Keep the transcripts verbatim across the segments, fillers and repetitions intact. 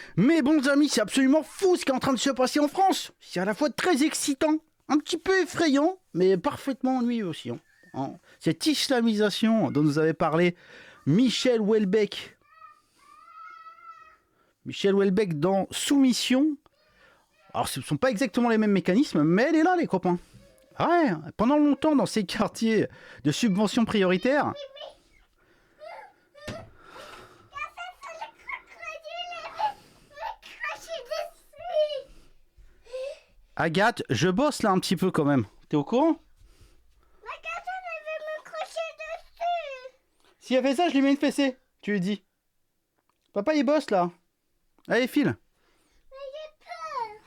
Mes bons amis, c'est absolument fou ce qui est en train de se passer en France. C'est à la fois très excitant, un petit peu effrayant, mais parfaitement ennuyeux aussi. Hein. Hein. Cette islamisation dont nous avait parlé Michel Houellebecq. Michel Houellebecq dans Soumission. Alors ce ne sont pas exactement les mêmes mécanismes, mais elle est là les copains. Ouais, pendant longtemps dans ces quartiers de subventions prioritaires... Agathe, je bosse là un petit peu quand même. T'es au courant? Agathe, elle veut me crocher dessus. Si elle fait ça, je lui mets une fessée. Tu lui dis. Papa, il bosse là. Allez, file. Mais j'ai peur.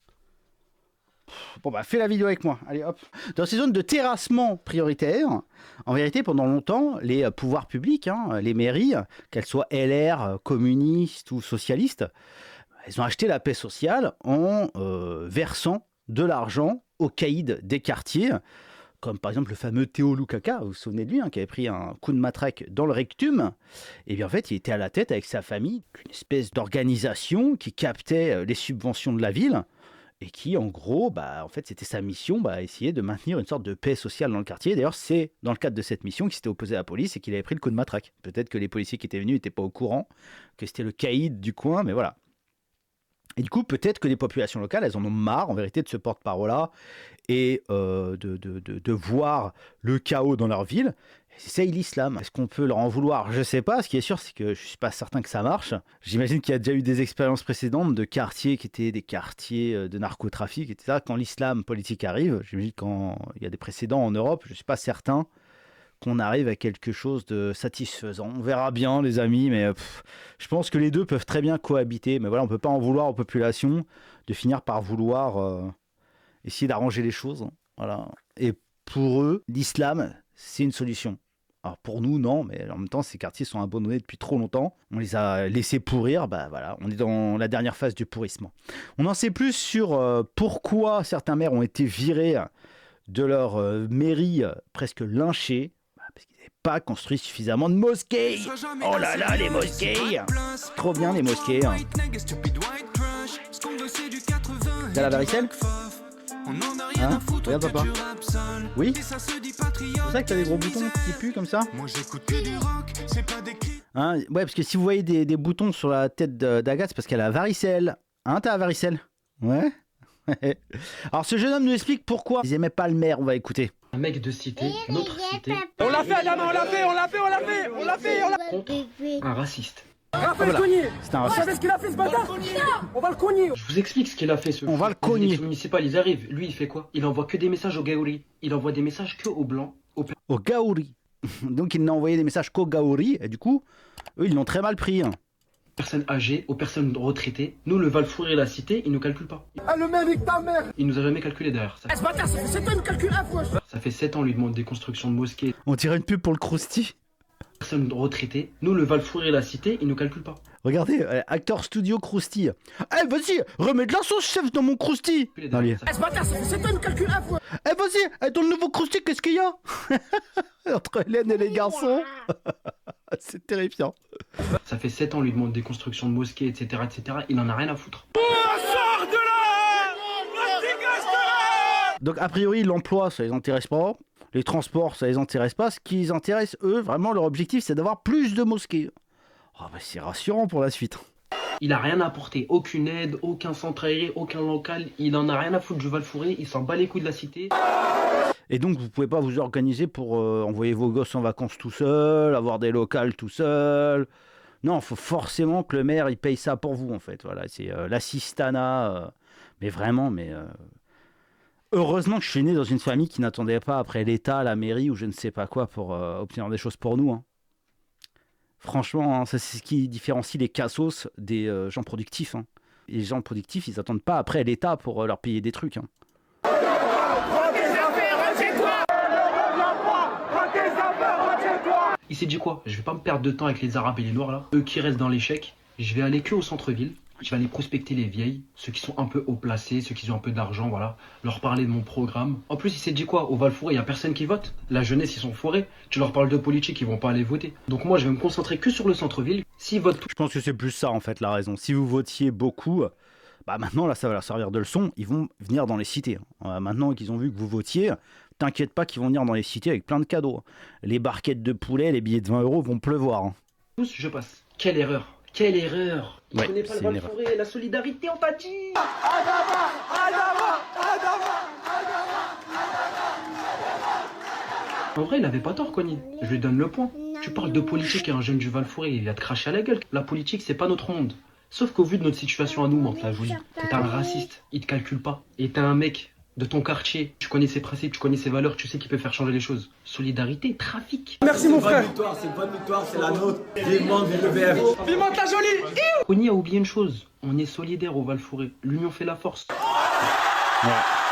Bon bah, fais la vidéo avec moi. Allez, hop. Dans ces zones de terrassement prioritaire, en vérité, pendant longtemps, les pouvoirs publics, hein, les mairies, qu'elles soient L R, communistes ou socialistes, ils ont acheté la paix sociale en euh, versant de l'argent aux caïds des quartiers, comme par exemple le fameux Théo Loukaka, vous vous souvenez de lui, hein, qui avait pris un coup de matraque dans le rectum. Et bien en fait, il était à la tête avec sa famille, une espèce d'organisation qui captait les subventions de la ville et qui, en gros, bah, en fait, c'était sa mission, bah, essayer de maintenir une sorte de paix sociale dans le quartier. D'ailleurs, c'est dans le cadre de cette mission qu'il s'était opposé à la police et qu'il avait pris le coup de matraque. Peut-être que les policiers qui étaient venus n'étaient pas au courant que c'était le caïd du coin, mais voilà. Et du coup, peut-être que les populations locales, elles en ont marre, en vérité, de ce porte-parole-là et euh, de, de, de, de voir le chaos dans leur ville. C'est l'islam. Est-ce qu'on peut leur en vouloir? Je sais pas. Ce qui est sûr, c'est que je suis pas certain que ça marche. J'imagine qu'il y a déjà eu des expériences précédentes de quartiers qui étaient des quartiers de narcotrafic, et cetera. Quand l'islam politique arrive, j'imagine quand il y a des précédents en Europe, je suis pas certain qu'on arrive à quelque chose de satisfaisant. On verra bien, les amis, mais pff, je pense que les deux peuvent très bien cohabiter. Mais voilà, on ne peut pas en vouloir aux populations de finir par vouloir euh, essayer d'arranger les choses. Hein. Voilà. Et pour eux, l'islam, c'est une solution. Alors pour nous, non, mais en même temps, ces quartiers sont abandonnés depuis trop longtemps. On les a laissés pourrir. Bah voilà, on est dans la dernière phase du pourrissement. On en sait plus sur euh, pourquoi certains maires ont été virés de leur euh, mairie, euh, presque lynchés. Parce qu'ils n'avaient pas construit suffisamment de mosquées. Oh là là, les mosquées! Trop bien, les mosquées. Hein. T'as la varicelle? Hein? Regarde, papa. Oui? C'est ça que t'as des gros boutons qui puent comme ça? Hein? Ouais, parce que si vous voyez des, des boutons sur la tête d'Agathe, c'est parce qu'elle a la varicelle. Hein, t'as la varicelle? Ouais? Alors, ce jeune homme nous explique pourquoi ils n'aimaient pas le maire. On va écouter. Un mec de cité, notre cité. On l'a fait, Adama, on l'a fait, on l'a fait, on l'a fait, on l'a fait, on l'a fait. Contre un raciste. Raphaël voilà. Cognier. C'est un Vous raciste. savez ce qu'il a fait ce bâtard? On va le cogner. Je vous explique ce qu'il a fait ce On va le Les cogner. élections municipales, ils arrivent. Lui, il fait quoi? Il envoie que des messages aux Gaouri. Il envoie des messages que aux blancs, aux Au Gaouri. Donc, il n'a envoyé des messages qu'au Gaouri. Et du coup, eux, ils l'ont très mal pris. Hein. personnes âgées, aux personnes retraitées. Nous, le Val-Four et la Cité, ils nous calculent pas. Ah, le maire avec ta mère. Il nous a jamais calculé derrière. Ça, Eh, ce bâtard, ça fait sept ans, il me calcule un fois. ça fait sept ans, lui demande des constructions de mosquées. On dirait une pub pour le Krusty. Personnes retraitées. Nous, le Val-Four et la Cité, ils nous calculent pas. Regardez, euh, acteur studio Krusty. Eh, vas-y, remets de la sauce, chef, dans mon Krusty. Non, lui. Eh, ce bâtard, ça fait sept ans, il me calcule un fois. Eh, vas-y, eh, dans le nouveau Krusty, qu'est-ce qu'il y a? Entre Hélène et les garçons. C'est terrifiant. Ça fait sept ans, lui demande des constructions de mosquées, et cetera, et cetera. Il en a rien à foutre. Donc, a priori, l'emploi, ça les intéresse pas. Les transports, ça les intéresse pas. Ce qui les intéresse, eux, vraiment, leur objectif, c'est d'avoir plus de mosquées. Oh, bah, c'est rassurant pour la suite. Il a rien à apporter, aucune aide, aucun centre aéré, aucun local. Il en a rien à foutre du Val-Fouré, il s'en bat les couilles de la Cité. Et donc, vous pouvez pas vous organiser pour euh, envoyer vos gosses en vacances tout seul, avoir des locales tout seul. Non, il faut forcément que le maire, il paye ça pour vous, en fait. Voilà, c'est euh, l'assistanat. Euh, mais vraiment, mais... Euh... Heureusement que je suis né dans une famille qui n'attendait pas après l'État, la mairie ou je ne sais pas quoi pour euh, obtenir des choses pour nous. Hein. Franchement, hein, ça, c'est ce qui différencie les cassos des euh, gens productifs. Hein. Les gens productifs, ils n'attendent pas après l'État pour euh, leur payer des trucs. Hein. Il s'est dit quoi? Je vais pas me perdre de temps avec les Arabes et les Noirs là. Eux qui restent dans l'échec, je vais aller que au centre-ville. Je vais aller prospecter les vieilles, ceux qui sont un peu haut placés, ceux qui ont un peu d'argent, voilà. Leur parler de mon programme. En plus, il s'est dit quoi? Au Val-Fouré, il n'y a personne qui vote. La jeunesse, ils sont foirés. Tu leur parles de politique, ils vont pas aller voter. Donc moi, je vais me concentrer que sur le centre-ville. S'ils votent tout... Je pense que c'est plus ça, en fait, la raison. Si vous votiez beaucoup, bah maintenant, là, ça va leur servir de leçon. Ils vont venir dans les cités. Euh, maintenant qu'ils ont vu que vous votiez, t'inquiète pas qu'ils vont venir dans les cités avec plein de cadeaux. Les barquettes de poulet, les billets de vingt euros vont pleuvoir. Hein. Tous, je passe. Quelle erreur! Quelle erreur! Il Ouais, connaît pas c'est le une Val-Fouré, la solidarité, on t'a dit! Adama, Adama, Adama. En vrai, il avait pas tort, Kony. Je lui donne le point. Tu parles de politique et un jeune du Val-Fouré, il vient te cracher à la gueule. La politique, c'est pas notre monde. Sauf qu'au vu de notre situation à nous, Mantes-la-Jolie, t'es un raciste, il te calcule pas. Et t'es un mec de ton quartier, tu connais ses principes, tu connais ses valeurs, tu sais qu'il peut faire changer les choses. Solidarité, trafic. Merci mon frère. C'est une bonne victoire, c'est la nôtre. Vivement, vive le V F. Vive Mantes-la-Jolie. Kony a oublié une chose, on est solidaire au Val-Fouré. L'union fait la force. Ouais.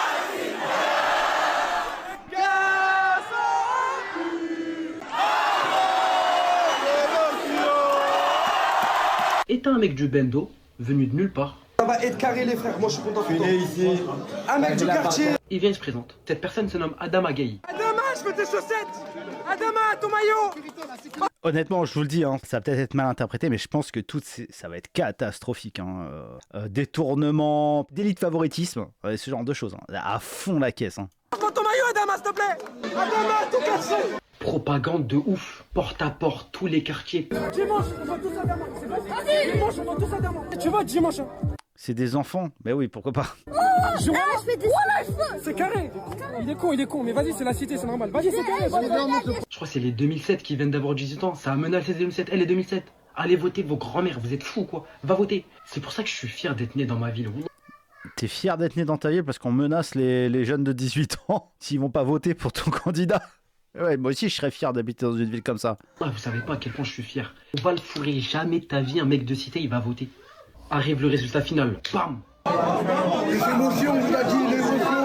Et t'as un mec du Bendo, venu de nulle part. Ça va être carré les frères, moi je suis content pour toi. Venez ici. Un mec du quartier. Il vient, il se présente. Cette personne se nomme Adama Gaye. Adama, je veux tes chaussettes. Adama, ton maillot. Honnêtement, je vous le dis, hein, ça va peut-être être mal interprété, mais je pense que tout ces... ça va être catastrophique. Hein. Euh, euh, détournement, délit de favoritisme, ouais, ce genre de choses. Hein. À fond la caisse. Hein. Prends ton maillot, Adama, s'il te plaît. Adama, ton garçon. Propagande de ouf, porte à porte, tous les quartiers. Dimanche, on voit tous Adama. C'est bon. Dimanche, on voit tous Adama. Tu vois, dimanche. C'est des enfants, mais oui, pourquoi pas. Je vois. C'est carré. Il est con, il est con, mais vas-y, c'est la cité, c'est normal. Vas-y, c'est carré. Je crois que c'est les deux mille sept qui viennent d'avoir dix-huit ans. Ça a menacé les deux mille sept. Eh, les deux mille sept. Allez voter vos grands-mères, vous êtes fous quoi. Va voter. C'est pour ça que je suis fier d'être né dans ma ville. T'es fier d'être né dans ta ville parce qu'on menace les, les jeunes de dix-huit ans s'ils vont pas voter pour ton candidat. Ouais, moi aussi je serais fier d'habiter dans une ville comme ça. Ah, vous savez pas à quel point je suis fier. On va le fourrer, jamais de ta vie un mec de cité il va voter. Arrive le résultat final. Bam. Les émotions, vous l'a dit, les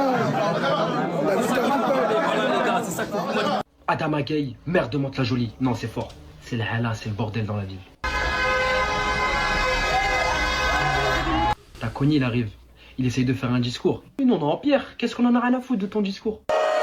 émotions. Adama Gaye, maire de Mantes-la-Jolie. Non, c'est fort. C'est le hala, c'est le bordel dans la ville. T'as Kony, il arrive. Il essaye de faire un discours. Mais non, non, Pierre, qu'est-ce qu'on en a rien à foutre de ton discours?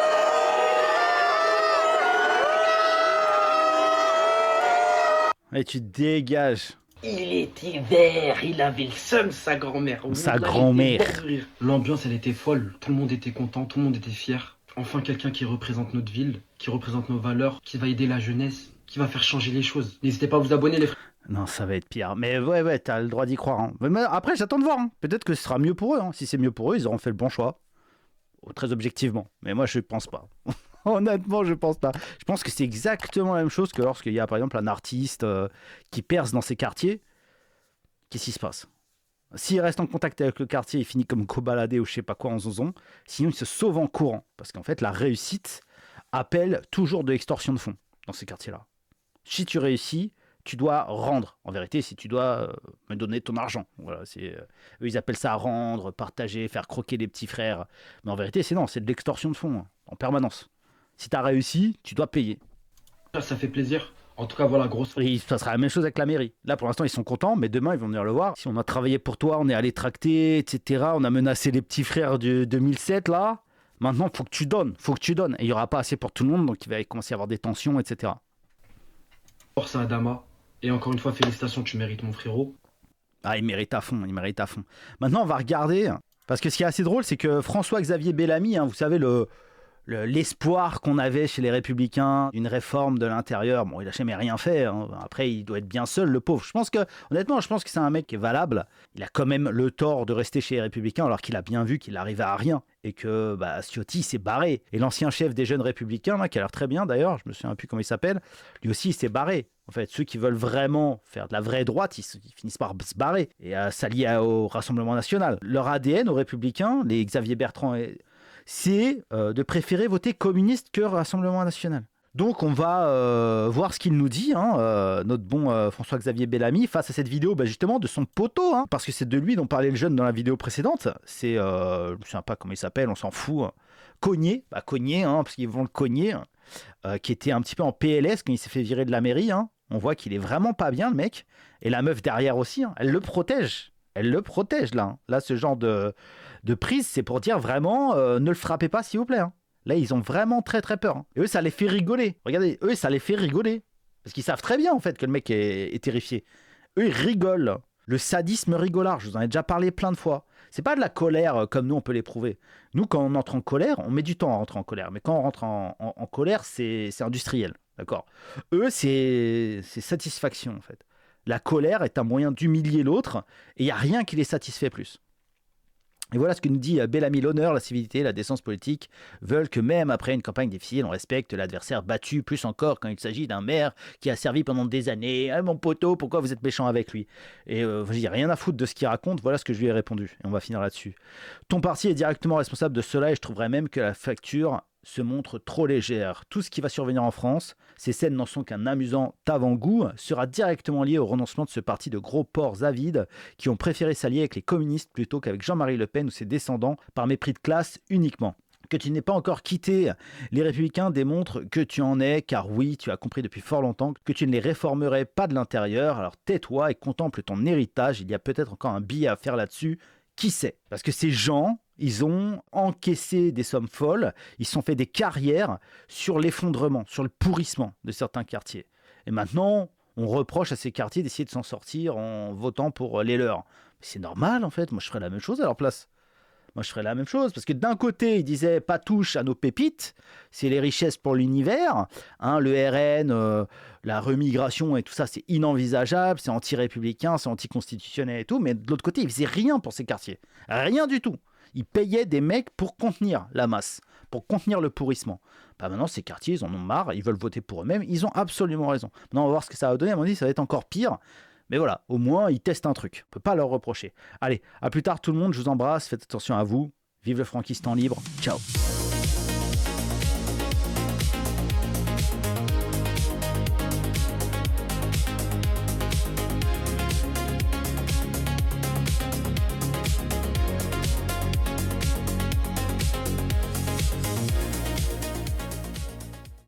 Et tu dégages. Il était vert, il avait le seum, sa grand-mère. Sa Là, grand-mère. il était vert de rire. L'ambiance, elle était folle. Tout le monde était content, tout le monde était fier. Enfin, quelqu'un qui représente notre ville, qui représente nos valeurs, qui va aider la jeunesse, qui va faire changer les choses. N'hésitez pas à vous abonner, les frères. Non, ça va être pire. Mais ouais, ouais, t'as le droit d'y croire. Hein. Mais après, j'attends de voir. Hein. Peut-être que ce sera mieux pour eux. Hein. Si c'est mieux pour eux, ils auront fait le bon choix. Oh, très objectivement. Mais moi, je pense pas. Honnêtement, je pense pas. Je pense que c'est exactement la même chose que lorsqu'il y a, par exemple, un artiste euh, qui perce dans ses quartiers. Qu'est-ce qui se passe? S'il reste en contact avec le quartier, il finit comme cobaladé ou je sais pas quoi en zonzon. Sinon, il se sauve en courant. Parce qu'en fait, la réussite appelle toujours de l'extorsion de fonds dans ces quartiers-là. Si tu réussis, tu dois rendre. En vérité, si tu dois euh, me donner ton argent. Voilà, c'est, euh, eux, ils appellent ça rendre, partager, faire croquer les petits frères. Mais en vérité, c'est non, c'est de l'extorsion de fonds hein, en permanence. Si tu as réussi, tu dois payer. Ça fait plaisir. En tout cas, voilà, grosse. Et ça sera la même chose avec la mairie. Là, pour l'instant, ils sont contents, mais demain, ils vont venir le voir. Si on a travaillé pour toi, on est allé tracter, et cetera. On a menacé les petits frères de deux mille sept, là. Maintenant, il faut que tu donnes. faut que tu donnes. Et il n'y aura pas assez pour tout le monde, donc il va commencer à y avoir des tensions, et cetera. Force à Adama. Et encore une fois, félicitations, tu mérites, mon frérot. Ah, il mérite à fond, il mérite à fond. Maintenant, on va regarder. Parce que ce qui est assez drôle, c'est que François-Xavier Bellamy, hein, vous savez, le... l'espoir qu'on avait chez les Républicains d'une réforme de l'intérieur, bon, il n'a jamais rien fait. Hein. Après, il doit être bien seul, le pauvre. Je pense que, honnêtement, je pense que c'est un mec qui est valable. Il a quand même le tort de rester chez les Républicains, alors qu'il a bien vu qu'il arrivait à rien et que bah, Ciotti s'est barré. Et l'ancien chef des jeunes Républicains, là, qui a l'air très bien d'ailleurs, je me souviens plus comment il s'appelle, lui aussi, il s'est barré. En fait, ceux qui veulent vraiment faire de la vraie droite, ils, ils finissent par se barrer et à s'allier au Rassemblement national. Leur A D N aux Républicains, les Xavier Bertrand et c'est euh, de préférer voter communiste que Rassemblement national. Donc on va euh, voir ce qu'il nous dit, hein, euh, notre bon euh, François-Xavier Bellamy, face à cette vidéo bah, justement de son poteau, hein, parce que c'est de lui dont parlait le jeune dans la vidéo précédente. C'est, euh, je ne sais pas comment il s'appelle, on s'en fout. Hein. Cogné, bah, Cogné, hein, parce qu'ils vont le cogner, hein, euh, qui était un petit peu en P L S quand il s'est fait virer de la mairie. Hein. On voit qu'il est vraiment pas bien le mec. Et la meuf derrière aussi, hein, elle le protège. Elle le protège, là. Hein. Là, ce genre de, de prise, c'est pour dire vraiment, euh, ne le frappez pas, s'il vous plaît. Hein. Là, ils ont vraiment très, très peur. Hein. Et eux, ça les fait rigoler. Regardez, eux, ça les fait rigoler. Parce qu'ils savent très bien, en fait, que le mec est, est terrifié. Eux, ils rigolent. Le sadisme rigolard, je vous en ai déjà parlé plein de fois. C'est pas de la colère comme nous, on peut l'éprouver. Nous, quand on entre en colère, on met du temps à rentrer en colère. Mais quand on rentre en, en, en colère, c'est, c'est industriel. D'accord ? Eux, c'est, c'est satisfaction, en fait. La colère est un moyen d'humilier l'autre et il n'y a rien qui les satisfait plus. Et voilà ce que nous dit Bellamy. L'honneur, la civilité, la décence politique veulent que même après une campagne difficile, on respecte l'adversaire battu, plus encore quand il s'agit d'un maire qui a servi pendant des années. Ah, mon poteau, pourquoi vous êtes méchant avec lui ? Et euh, je dis rien à foutre de ce qu'il raconte, voilà ce que je lui ai répondu. Et on va finir là-dessus. Ton parti est directement responsable de cela et je trouverais même que la facture se montre trop légère. Tout ce qui va survenir en France, ces scènes n'en sont qu'un amusant avant-goût, sera directement lié au renoncement de ce parti de gros porcs avides qui ont préféré s'allier avec les communistes plutôt qu'avec Jean-Marie Le Pen ou ses descendants par mépris de classe uniquement. Que tu n'aies pas encore quitté les Républicains démontre que tu en es, car oui, tu as compris depuis fort longtemps que tu ne les réformerais pas de l'intérieur, alors tais-toi et contemple ton héritage, il y a peut-être encore un billet à faire là-dessus, qui sait ? Parce que ces gens, ils ont encaissé des sommes folles, ils se sont fait des carrières sur l'effondrement, sur le pourrissement de certains quartiers. Et maintenant, on reproche à ces quartiers d'essayer de s'en sortir en votant pour les leurs. Mais c'est normal en fait, moi je ferais la même chose à leur place. Moi je ferais la même chose, parce que d'un côté, ils disaient pas touche à nos pépites, c'est les richesses pour l'univers, hein, le R N, euh, la remigration et tout ça, c'est inenvisageable, c'est anti-républicain, c'est anticonstitutionnel et tout, mais de l'autre côté, ils faisaient rien pour ces quartiers, rien du tout. Ils payaient des mecs pour contenir la masse, pour contenir le pourrissement. Bah maintenant, ces quartiers, ils en ont marre, ils veulent voter pour eux-mêmes, ils ont absolument raison. Maintenant, on va voir ce que ça va donner, à mon avis, ça va être encore pire. Mais voilà, au moins, ils testent un truc. On ne peut pas leur reprocher. Allez, à plus tard tout le monde, je vous embrasse, faites attention à vous. Vive le franquistan libre. Ciao.